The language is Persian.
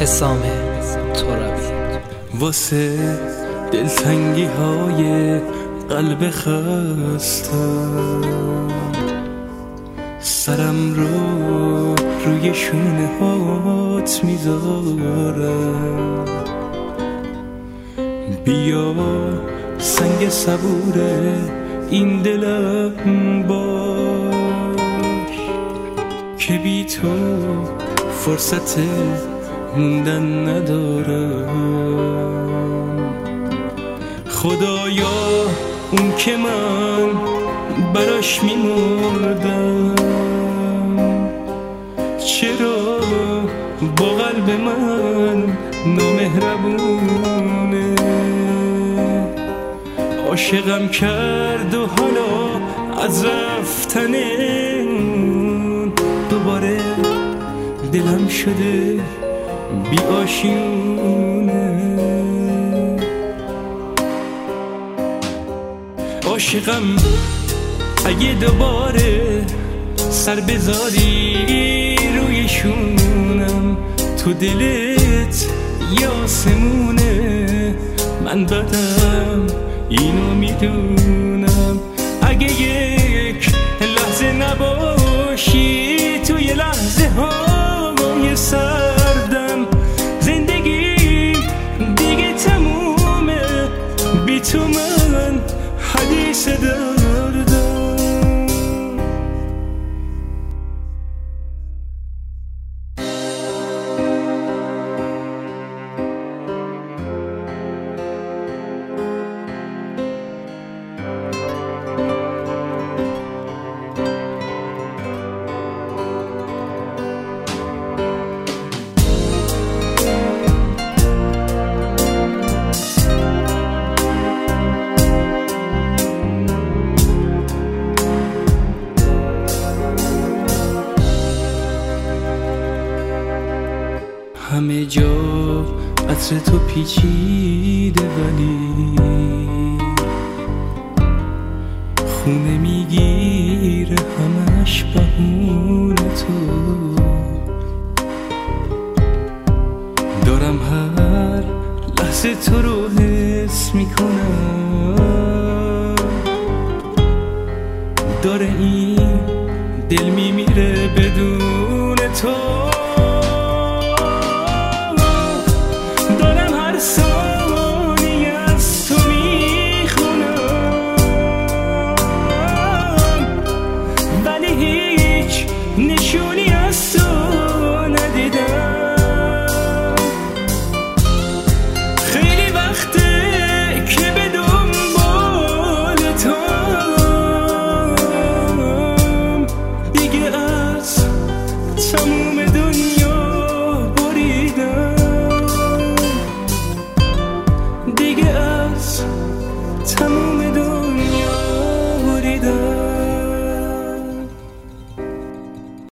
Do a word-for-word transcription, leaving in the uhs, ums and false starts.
حسام ترابی. واسه دلتنگی های قلب خستم سرم رو روی شونه هات میذارم. بیا سنگ صبوره این دلم باش که بی تو فرصت موندن ندارم. خدایا اون که من براش میمردم چرا با قلب من نامهربونه؟ عاشقم کرد و حالا از رفتن دوباره دلم شده بی آشیونه. عاشقم اگه دوباره سر بذاری روی شونم تو دلت یه آسمونه. من بدم اینو میدونم اگه یک لحظه نباشی توی لحظه های سردم زندگی دیگه تمومه بی تو من حدیث دردم. همه جا عطر تو پیچیده ولی خونه میگیره همش بهونه تو. دارم هر لحظه تو رو حس میکنم داره این